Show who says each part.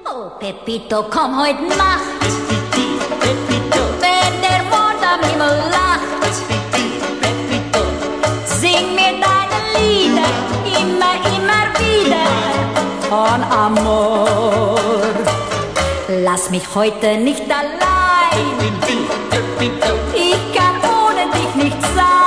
Speaker 1: Oh, Pepito, komm heute Nacht,
Speaker 2: Pepito,
Speaker 1: wenn der Mond am Himmel lacht.
Speaker 2: Pepito,
Speaker 1: Sing mir deine Lieder, immer, immer wieder, von Amor. Lass mich heute nicht allein,
Speaker 2: Pepito,
Speaker 1: ich kann ohne dich nicht sein.